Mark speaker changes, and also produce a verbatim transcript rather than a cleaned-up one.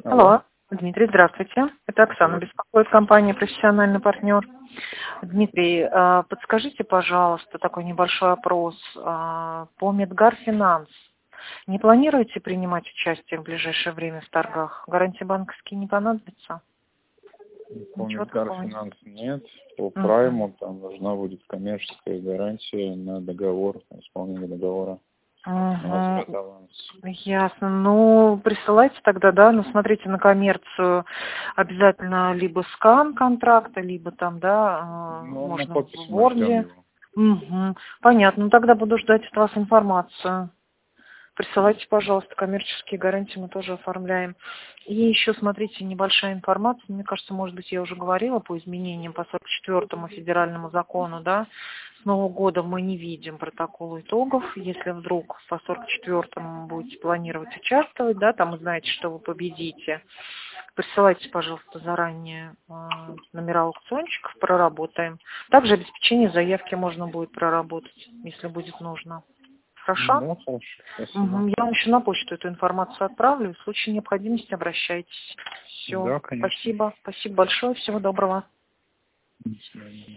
Speaker 1: Алло.
Speaker 2: Алло, Дмитрий, здравствуйте. Это Оксана
Speaker 1: Здравствуйте.
Speaker 2: беспокоит, компания «Профессиональный партнер». Дмитрий, а, подскажите, пожалуйста, такой небольшой опрос а, по Медгар Финанс. Не планируете принимать участие в ближайшее время в торгах? Гарантии банковские не понадобятся?
Speaker 1: По
Speaker 2: Ничего
Speaker 1: Медгар
Speaker 2: такого нет.
Speaker 1: Финанс нет. По
Speaker 2: Мгм.
Speaker 1: Прайму там нужна будет коммерческая гарантия на договор, на исполнение договора. У нас
Speaker 2: Мгм.
Speaker 1: нет аванса.
Speaker 2: Ясно. Ну, присылайте тогда, да, ну, смотрите, на коммерцию обязательно либо скан контракта, либо там, да, а,
Speaker 1: Ну, на
Speaker 2: можно в
Speaker 1: подписи мы ждем
Speaker 2: Word.
Speaker 1: его.
Speaker 2: Мгм. Понятно. Ну, тогда буду ждать от вас информацию. Присылайте, пожалуйста, коммерческие гарантии, мы тоже оформляем. И еще, смотрите, небольшая информация, мне кажется, может быть, я уже говорила по изменениям по сорок четвёртому федеральному закону, да, с Нового года мы не видим протокола итогов. Если вдруг по сорок четвёртому будете планировать участвовать, да, там вы знаете, что вы победите, присылайте, пожалуйста, заранее э, номера аукциончиков, проработаем. Также обеспечение заявки можно будет проработать, если будет нужно. Хорошо?
Speaker 1: Да, хорошо. Спасибо.
Speaker 2: Мгм. Я вам еще на почту эту информацию отправлю. В случае необходимости обращайтесь. Все.
Speaker 1: Да, конечно.
Speaker 2: Спасибо. Спасибо большое. Всего доброго.
Speaker 1: До свидания.